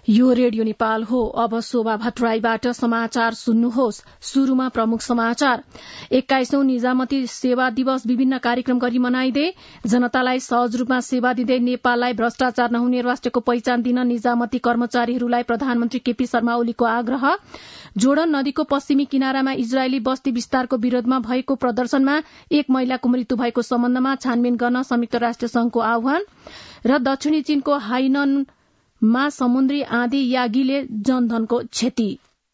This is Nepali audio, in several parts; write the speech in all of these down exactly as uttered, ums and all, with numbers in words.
यो रेडियो नेपाल हो। अब शोभा भट्टराईबाट समाचार सुन्नुहोस्। शुरूमा प्रमुख समाचार। एक्काइसौं निजामती सेवा दिवस विभिन्न कार्यक्रम गरी मनाइँदै जनतालाई सहज रूपमा सेवा दिँदै नेपाललाई भ्रष्टाचार नहुने राष्ट्रको पहिचान दिन निजामती कर्मचारीहरूलाई प्रधानमन्त्री केपी शर्मा ओलीको आग्रह। जोर्डन नदीको पश्चिमी किनारामा इजरायली बस्ती विस्तारको विरोधमा भएको प्रदर्शनमा एक महिलाको मृत्यु भएको सम्बन्धमा छानबिन गर्न संयुक्त राष्ट्र संघको आह्वान। र दक्षिणी चीनको हाइनन मा समुद्री आँधी यागीले जनधनको क्षति।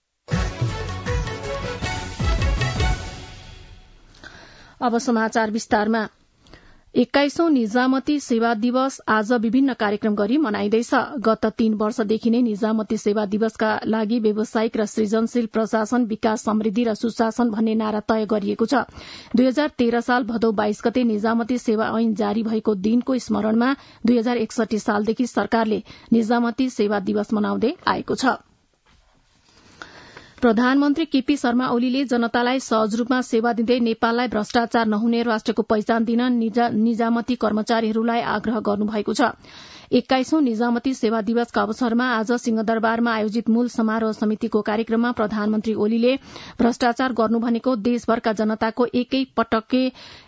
अब समाचार विस्तारमा। एक्काइसौं निजामती सेवा दिवस आज विभिन्न कार्यक्रम गरी मनाइँदैछ। गत तीन वर्षदेखि नै निजामती सेवा दिवसका लागि व्यावसायिक र सृजनशील प्रशासन, विकास, समृद्धि र सुशासन भन्ने नारा तय गरिएको छ। दुई हजार तेह्र साल भदौ बाइस गते निजामती सेवा ऐन जारी भएको दिनको स्मरणमा दुई हजार एकसठी सालदेखि सरकारले निजामती सेवा दिवस मनाउँदै आएको छ। प्रधानमन्त्री केपी शर्मा ओलीले जनतालाई सहज रूपमा सेवा दिँदै नेपाललाई भ्रष्टाचार नहुने राष्ट्रको पहिचान दिन निजामती कर्मचारीहरूलाई आग्रह गर्नुभएको छ। एक्काइसौं निजामती सेवा दिवसका अवसरमा आज सिंहदरबारमा आयोजित मूल समारोह समितिको कार्यक्रममा प्रधानमन्त्री ओलीले भ्रष्टाचार गर्नु भनेको देशभरका जनताको एकै पटके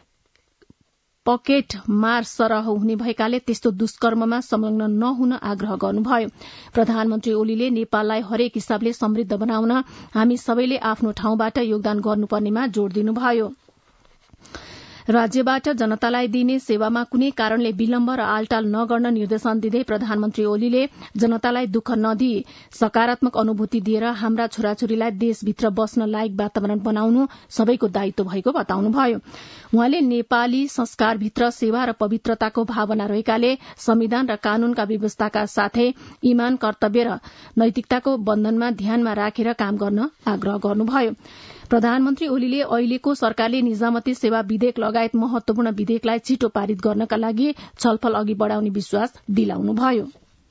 पकेट मार सरह हुने भएकाले त्यस्तो दुष्कर्ममा संलग्न नहुन आग्रह गर्नुभयो। प्रधानमन्त्री ओलीले नेपाललाई हरेक हिसाबले समृद्ध बनाउन हामी सबैले आफ्नो ठाउँबाट योगदान गर्नुपर्नेमा जोड़ दिनुभयो। राज्यबाट जनतालाई दिने सेवामा कुनै कारणले विलम्ब र आलटाल नगर्न निर्देशन दिँदै प्रधानमन्त्री ओलीले जनतालाई दुःख नदिई सकारात्मक अनुभूति दिएर हाम्रा छोराछोरीलाई देशभित्र बस्न लायक वातावरण बनाउनु सबैको दायित्व भएको बताउनुभयो। उहाँले नेपाली संस्कारभित्र सेवा र पवित्रताको भावना रहेकाले संविधान र कानूनका व्यवस्थाका साथै ईमान, कर्तव्य र नैतिकताको बन्धनमा ध्यानमा राखेर काम गर्न आग्रह गर्नुभयो। प्रधानमन्त्री ओलीले अहिलेको सरकारले निजामती सेवा विधेयक लगायत महत्वपूर्ण विधेयकलाई छिटो पारित गर्नका लागि छलफल अघि बढ़ाउने विश्वास दिलाउनुभयो।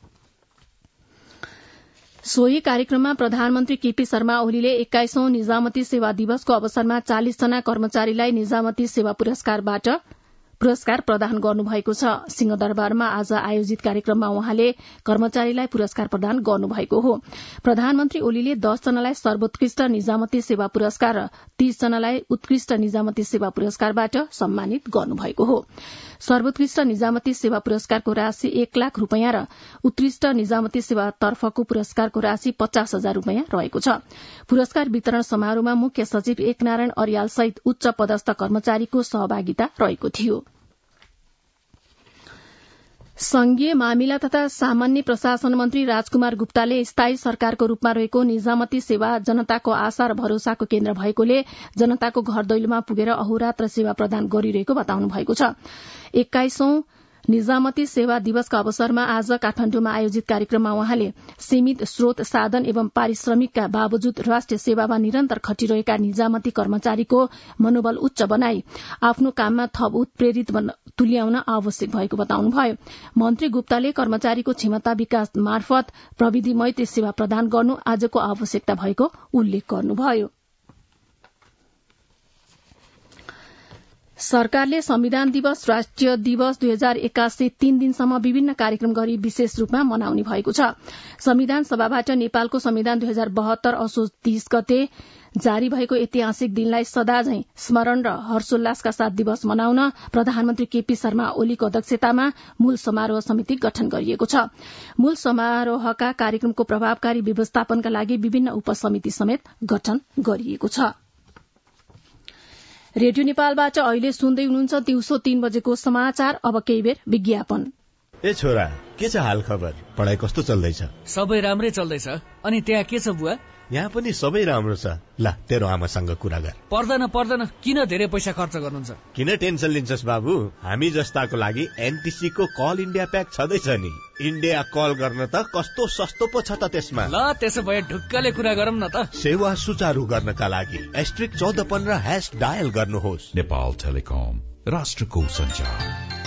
सोही कार्यक्रममा प्रधानमन्त्री केपी शर्मा ओलीले एक्काइसौं निजामती सेवा दिवसको अवसरमा चालिस जना कर्मचारीलाई निजामती सेवा पुरस्कारबाट पुरस्कार प्रदान गर्नुभएको छ। सिंहदरबारमा आज आयोजित कार्यक्रममा उहाँले कर्मचारीलाई पुरस्कार प्रदान गर्नुभएको हो। प्रधानमन्त्री ओलीले दस जनालाई सर्वोत्कृष्ट निजामती सेवा पुरस्कार र तीस जनालाई उत्कृष्ट निजामती सेवा पुरस्कारबाट सम्मानित गर्नुभएको हो। सर्वोत्कृष्ट निजामती सेवा पुरस्कारको राशि एक लाख रूपियाँ र उत्कृष्ट निजामती सेवा तर्फको पुरस्कारको राशि पचास हजार रूपियाँ रहेको छ। पुरस्कार वितरण समारोहमा मुख्य सचिव एकनारायण अर्याल सहित उच्च पदस्थ कर्मचारीको सहभागिता रहेको थियो। संघीय मामिला तथा सामान्य प्रशासन मन्त्री राजकुमार गुप्ताले स्थायी सरकारको रूपमा रहेको निजामती सेवा जनताको आशा र भरोसाको केन्द्र भएकोले जनताको घर दैलोमा पुगेर अहोरात्र सेवा प्रदान गरिरहेको बताउनु भएको छ। एक्काइसौं निजामती सेवा दिवसका अवसरमा आज काठमाण्डुमा आयोजित कार्यक्रममा उहाँले सीमित स्रोत, साधन एवं पारिश्रमिकका बावजुद राष्ट्रिय सेवामा निरन्तर खटिरहेका निजामती कर्मचारीको मनोबल उच्च बनाई आफ्नो काममा थप उत्प्रेरित तुल्याउन आवश्यक भएको बताउनुभयो। मन्त्री गुप्ताले कर्मचारीको क्षमता विकास मार्फत प्रविधिमय सेवा प्रदान गर्नु आजको आवश्यकता भएको उल्लेख गर्नुभयो। सरकारले संविधान दिवस, राष्ट्रिय दिवस दुई हजार एक्कासी तीन दिनसम्म विभिन्न कार्यक्रम गरी विशेष रूपमा मनाउने भएको छ। संविधान सभाबाट नेपालको संविधान दुई हजार बहत्तर असोज तीस गते जारी भएको ऐतिहासिक दिनलाई सदा झैं स्मरण र हर्षोल्लासका साथ दिवस मनाउन प्रधानमन्त्री केपी शर्मा ओलीको अध्यक्षतामा मूल समारोह समिति गठन गरिएको छ। मूल समारोहका कार्यक्रमको प्रभावकारी व्यवस्थापनका लागि विभिन्न उपसमिति समेत गठन गरिएको छ। रेडियो नेपालबाट अहिले सुन्दै हुनुहुन्छ दिउँसो तीन बजेको समाचार। अब केही बेर विज्ञापन। ए छोरा, के छ हाल खबर? पढाइ कस्तो चल्दैछ? सबै राम्रै चल्दैछ। अनि त्यहाँ के छ बुवा? यहाँ पनि सबै राम्रो छ। ल तेरो आमासँग कुरा गर। पर्दैन पर्दैन, किन धेरै पैसा खर्च गर्नुहुन्छ? किन टेन्सन लिन्छस् बाबु? हामी जस्ताको लागि एनटीसी को कल इन्डिया प्याक छँदैछ नि। इन्डिया कल गर्न त कस्तो सस्तो पो छ त त्यसमा। ल त्यसो भए ढुक्कले कुरा गरौँ न त। सेवा सुचारू गर्नका लागि एस्ट्रिक चौध पन्ध्र ह्याश डायल गर्नुहोस्। नेपाल टेलिकम, राष्ट्रको सञ्चार।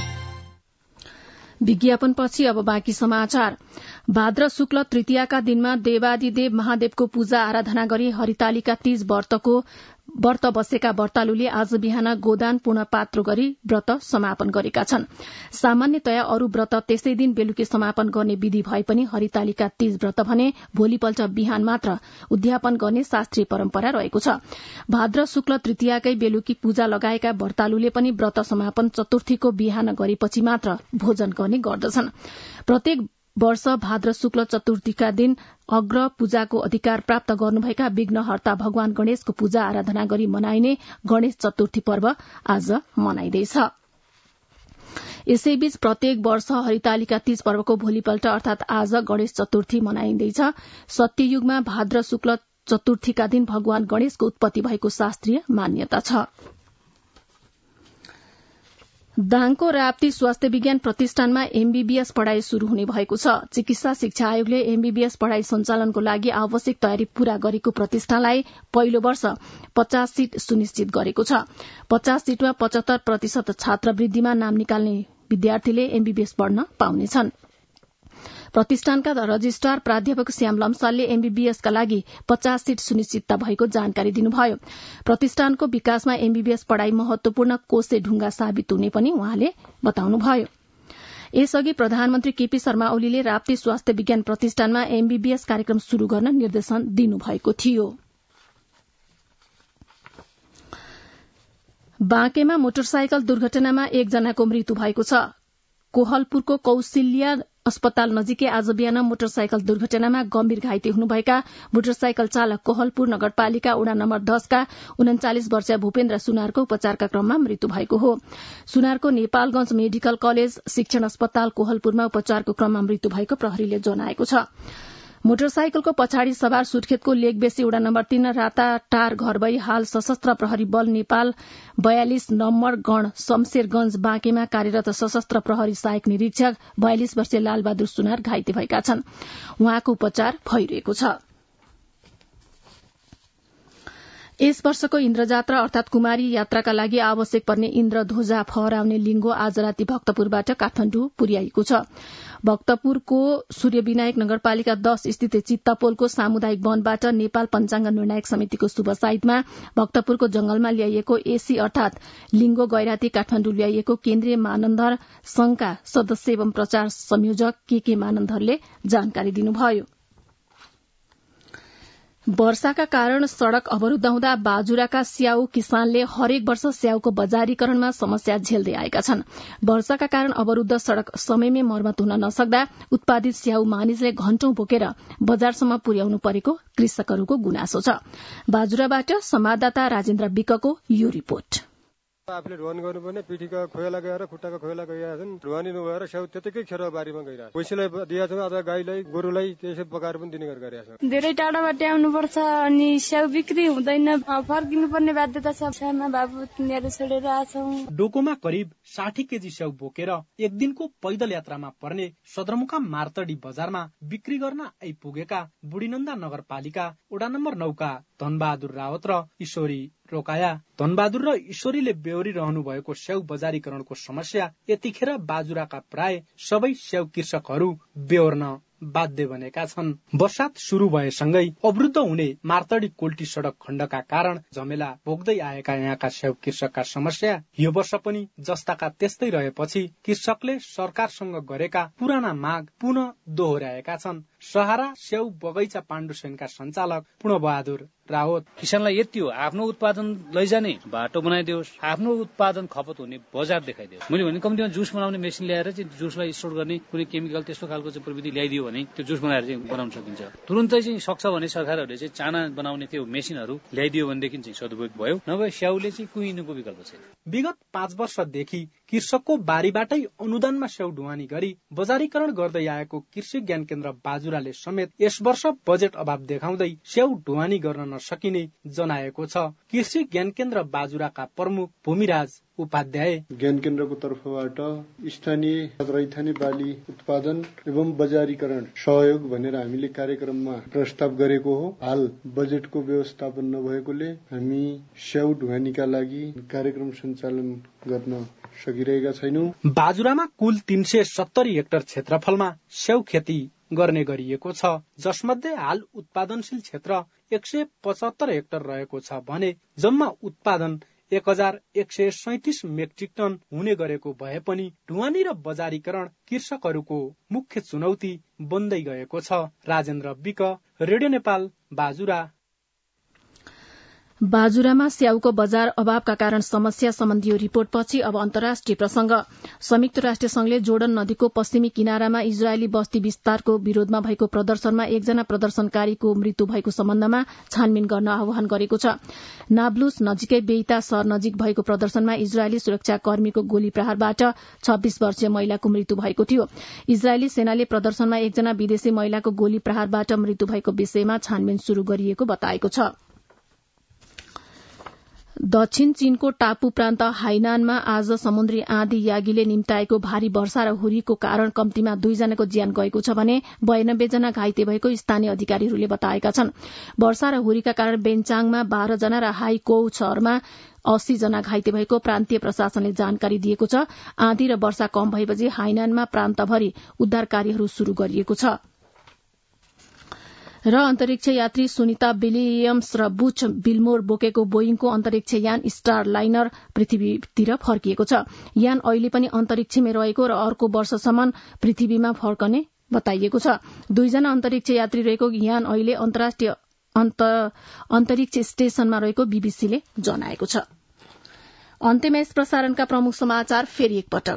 विज्ञापनपछि अब बाँकी समाचार। भाद्र शुक्ल तृतीयाका दिनमा देवादिदेव महादेवको पूजा आराधना गरी हरितालिका तीज व्रतको व्रत बसेका व्रतालुले आज बिहान गोदान पूर्ण पात्रो गरी व्रत समापन गरेका छन्। सामान्यतया अरू व्रत त्यसै दिन बेलुकी समापन गर्ने विधि भए पनि हरितालिका तीज व्रत भने भोलिपल्ट बिहान मात्र उद्यापन गर्ने शास्त्रीय परम्परा रहेको छ। भाद्र शुक्ल तृतीयाकै बेलुकी पूजा लगाएका व्रतालुले पनि व्रत समापन चतुर्थीको बिहान गरेपछि मात्र भोजन गर्ने गर्दछन्। प्रत्येक वर्ष भाद्र शुक्ल चतुर्थीका दिन अग्र पूजाको अधिकार प्राप्त गर्नुभएका विघ्नहर्ता भगवान गणेशको पूजा आराधना गरी मनाइने गणेश चतुर्थी पर्व आज मनाइँदैछ। यसैबीच प्रत्येक वर्ष हरितालिका तीज पर्वको भोलिपल्ट अर्थात आज गणेश चतुर्थी मनाइँदैछ। सत्ययुगमा भाद्र शुक्ल चतुर्थीका दिन भगवान गणेशको उत्पत्ति भएको शास्त्रीय मान्यता छ। दाङको राप्ती स्वास्थ्य विज्ञान प्रतिष्ठानमा एमबीबीएस पढ़ाई शुरू हुने भएको छ। चिकित्सा शिक्षा आयोगले एमबीबीएस पढ़ाई सञ्चालनको लागि आवश्यक तयारी पूरा गरेको प्रतिष्ठानलाई पहिलो वर्ष पचास सीट सुनिश्चित गरेको छ। पचास सीटमा पचहत्तर प्रतिशत छात्रवृद्धिमा नाम निकाल्ने विद्यार्थीले एमबीबीएस पढ्न पाउनेछन्। प्रतिष्ठानका रजिस्ट्रार प्राध्यापक श्याम लम्सालले एमबीबीएसका लागि पचास सीट सुनिश्चितता भएको जानकारी दिनुभयो। प्रतिष्ठानको विकासमा एमबीबीएस पढ़ाई महत्वपूर्ण कोसे ढुङ्गा साबित हुने पनि उहाँले बताउनुभयो। यसअघि प्रधानमन्त्री केपी शर्मा ओलीले राप्ती स्वास्थ्य विज्ञान प्रतिष्ठानमा एमबीबीएस कार्यक्रम शुरू गर्न निर्देशन दिनुभएको थियो। बाँकेमा मोटरसाइकल दुर्घटनामा एकजनाको मृत्यु भएको छ। कोहलपुरको कौशल्या अस्पताल नजिकै आज बिहान मोटरसाइकल दुर्घटनामा गम्भीर घाइते हुनुभएका मोटरसाइकल चालक कोहलपुर नगरपालिका वडा नम्बर दसका उन्चालिस वर्षीय भूपेन्द्र सुनारको उपचारका क्रममा मृत्यु भएको हो। सुनारको नेपालगंज मेडिकल कलेज शिक्षण अस्पताल कोहलपुरमा उपचारको क्रममा मृत्यु भएको प्रहरीले जनाएको छ। मोटरसाइकलको पछाडि सवार सुर्खेतको लेकबेसी वडा नम्बर तीन राताटार घर भई हाल सशस्त्र प्रहरी बल नेपाल बयालिस नम्बर गण शमशेरगंज बाँकेमा कार्यरत सशस्त्र प्रहरी सहायक निरीक्षक बयालिस वर्षीय लालबहादुर सुनार घाइते भएका छन्। उहाँको उपचार भइरहेको छ। यस वर्षको इन्द्रजात्रा अर्थात कुमारी यात्राका लागि आवश्यक पर्ने इन्द्र ध्वजा फहराउने लिंगो आज राति भक्तपुरबाट काठमाडौँ पुर्याएको छ। भक्तपुरको सूर्यविनायक नगरपालिका दश स्थित चित्तपोलको सामुदायिक वनबाट नेपाल पञ्चाङ्ग निर्णायक समितिको शुभ साइतमा भक्तपुरको जंगलमा ल्याइएको एसी अर्थात लिंगो गैराती काठमाडौँ ल्याइएको केन्द्रीय मानन्धर संघका सदस्य एवं प्रचार संयोजक के के मानन्धरले जानकारी दिनुभयो। वर्षाका कारण सड़क अवरूद्ध हुँदा बाजुराका स्याउ किसानले हरेक वर्ष स्याउको बजारीकरणमा समस्या झेल्दै आएका छन्। वर्षाका कारण अवरूद्ध सड़क समयमै मर्मत हुन नसक्दा उत्पादित स्याउ मानिसले घण्टौं बोकेर बजारसम्म पुर्याउनु परेको कृषकहरूको गुनासो छ। बाजुराबाट संवाददाता राजेन्द्र विकको यो रिपोर्ट। आफूले ढुवानी गर्नुपर्ने पिठीका खोयाला गएर खुट्टाका खोयाला गइरहेका छन्। ढुवानी नभएर स्याउ त्यतिकै खेर बारीमा गइरहेको छ। पैसालाई दिएका छौँ अथवा गाईलाई गोरुलाई त्यसै पकाएर पनि दिने गरिरहेका छौँ। धेरै टाढाबाट आउनुपर्छ अनि स्याउ बिक्री हुँदैन, फर्किनु पर्ने बाध्यता छ। साना बाबु किनेर छोडेर आछौँ। डोकोमा करिब साठी केजी स्याउ बोकेर एक दिनको पैदल यात्रामा पर्ने सदरमुकाम मार्तडी बजारमा बिक्री गर्न आइपुगेका बुढीनन्दा नगरपालिका वडा नम्बर नौका धनबहादुर रावत र ईश्वरी रोकाया। धनबहादुर र ईश्वरीले बेहोरिरहनु भएको स्याउ बजारीकरणको समस्या यतिखेर बाजुराका प्राय सबै स्याउ कृषकहरू बेहोर्न बाध्य बनेका छन्। वर्षात शुरू भएसँगै अवरुद्ध हुने मार्तडी कोल्टी सड़क खण्डका कारण झमेला भोग्दै आएका यहाँका स्याउ कृषकका समस्या यो वर्ष पनि जस्ताका त्यस्तै रहेपछि कृषकले सरकारसँग गरेका पुराना माग पुनः दोहोर्याएका छन्। सहारा स्याउ बगैँचा पाण्डुसेनका सञ्चालक पूर्णबहादुर रावत किसानलाई यति हो, आफ्नो उत्पादन लैजाने बाटो बनाइदियोस्, आफ्नो उत्पादन खपत हुने बजार देखाइदियोस्। मैले भने कम्तीमा जुस बनाउने मेसिन ल्याएर चाहिँ जुसलाई स्टोर गर्ने कुनै केमिकल त्यस्तो खालको चाहिँ प्रविधि ल्याइदियो भने त्यो जुस बनाएर चाहिँ बनाउन सकिन्छ। तुरुन्तै चाहिँ सक्छ भने सरकारहरूले चाहिँ चाना बनाउने त्यो मेसिनहरू ल्याइदियो भनेदेखि चाहिँ सदुपयोग भयो, नभए स्याउले चाहिँ कुहिनुको विकल्प छैन। विगत पाँच वर्षदेखि कृषकको बारीबाटै अनुदानमा स्याउ ढुवानी गरी बजारीकरण गर्दै आएको कृषि ज्ञान केन्द्र बाजुराले समेत यस वर्ष बजेट अभाव देखाउँदै स्याउ ढुवानी गर्न नसकिने जनाएको छ। कृषि ज्ञान केन्द्र बाजुराका प्रमुख भूमिराज उपाध्याय ज्ञान केन्द्रको तर्फबाट स्थानीय रैथाने बाली उत्पादन एवं बजारीकरण सहयोग भनेर हामीले कार्यक्रममा प्रस्ताव गरेको हो। हाल बजेटको व्यवस्थापन नभएकोले हामी स्याउ ढुवानीका लागि कार्यक्रम सञ्चालन गर्न सकिरहेका छैनौं। बाजुरामा कुल तीन सय सत्तरी हेक्टर क्षेत्रफलमा स्याउ खेती गर्ने गरिएको छ, जसमध्ये हाल उत्पादनशील क्षेत्र एक सय पचहत्तर हेक्टर रहेको छ भने जम्मा उत्पादन एक हजार एक सय सैतिस मेट्रिक टन हुने गरेको भए पनि ढुवानी र बजारीकरण कृषकहरूको मुख्य चुनौती बन्दै गएको छ। राजेन्द्र विक, रेडियो नेपाल, बाजुरा। बाजुरामा स्याउको बजार अभावका कारण समस्या सम्बन्धी यो रिपोर्टपछि अब अन्तर्राष्ट्रिय प्रसंग। संयुक्त राष्ट्र संघले जोर्डन नदीको पश्चिमी किनारामा इजरायली बस्ती विस्तारको विरोधमा भएको प्रदर्शनमा एकजना प्रदर्शनकारीको मृत्यु भएको सम्बन्धमा छानबिन गर्न आह्वान गरेको छ। नाब्लुस नजिकै बेइता शहर नजिक भएको प्रदर्शनमा इजरायली सुरक्षाकर्मीको गोली प्रहारबाट छब्बीस वर्षीय महिलाको मृत्यु भएको थियो। इजरायली सेनाले प्रदर्शनमा एकजना विदेशी महिलाको गोली प्रहारबाट मृत्यु भएको विषयमा छानबिन शुरू गरिएको बताएको छ। दक्षिण चीनको टापु प्रान्त हाइनानमा आज समुद्री आँधी यागीले निम्ताएको भारी वर्षा र हुरीको कारण कम्तीमा दुईजनाको ज्यान गएको छ भने बयानब्बे जना घाइते भएको स्थानीय अधिकारीहरूले बताएका छन्। वर्षा र हुरीका कारण बेन्चाङमा बाह्र जना र हाइकोउ शहरमा अस्सी जना घाइते भएको प्रान्तीय प्रशासनले जानकारी दिएको छ। आँधी र वर्षा कम भएपछि हाइनानमा प्रान्तभरि उद्धार कार्यहरू शुरू गरिएको छ। र अन्तरिक्ष यात्री सुनिता विलियम्स र बुच बिल्मोर बोकेको बोइङको अन्तरिक्ष यान स्टार लाइनर पृथ्वीतिर फर्किएको छ। यान अहिले पनि अन्तरिक्षमै रहेको र अर्को वर्षसम्म पृथ्वीमा फर्कने बताइएको छ। दुईजना अन्तरिक्ष यात्री रहेको यान अहिले अन्तर्राष्ट्रिय अन्तरिक्ष स्टेशनमा रहेको बीबीसीले जनाएको छ। अन्त्यमा यस प्रसारणका प्रमुख समाचार फेरि एकपटक।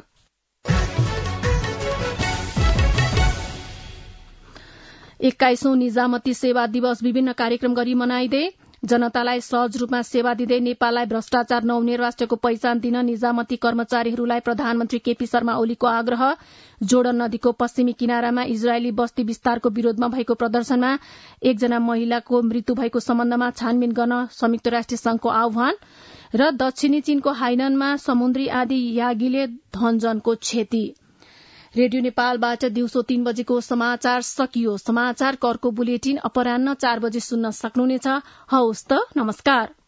एक्काइसौं निजामती सेवा दिवस विभिन्न कार्यक्रम गरी मनाइँदै जनतालाई सहज रूपमा सेवा दिँदै नेपाललाई भ्रष्टाचार नहुने राष्ट्रको पहिचान दिन निजामती कर्मचारीहरूलाई प्रधानमन्त्री केपी शर्मा ओलीको आग्रह। जोर्डन नदीको पश्चिमी किनारामा इजरायली बस्ती विस्तारको विरोधमा भएको प्रदर्शनमा एकजना महिलाको मृत्यु भएको सम्बन्धमा छानबिन गर्न संयुक्त राष्ट्र संघको आह्वान र दक्षिणी चीनको हाइननमा समुद्री आँधी यागीले धनजनको क्षति। रेडियो नेपालबाट दिउँसो तीन बजेको समाचार सकियो। समाचार कर्को बुलेटिन अपराह्न चार बजे सुन्न सक्नुहुनेछ। हवस् त, नमस्कार।